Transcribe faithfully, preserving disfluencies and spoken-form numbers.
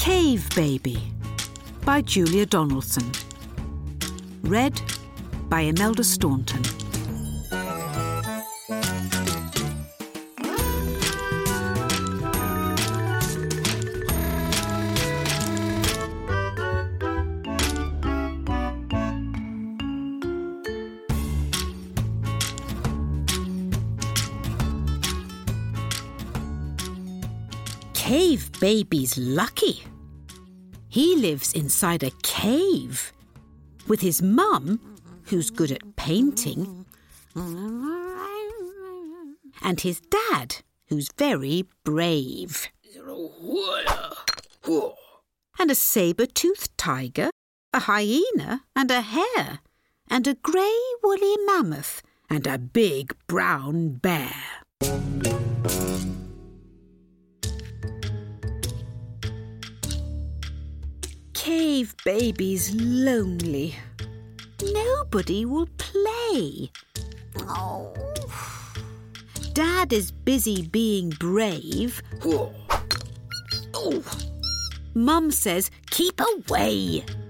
Cave Baby by Julia Donaldson. Read by Imelda Staunton. Cave Baby's lucky. He lives inside a cave with his mum, who's good at painting, and his dad, who's very brave, and a saber-toothed tiger, a hyena and a hare, and a grey woolly mammoth, and a big brown bear. Cave Baby's lonely. Nobody will play. Oh. Dad is busy being brave. Oh. Mum says, keep away.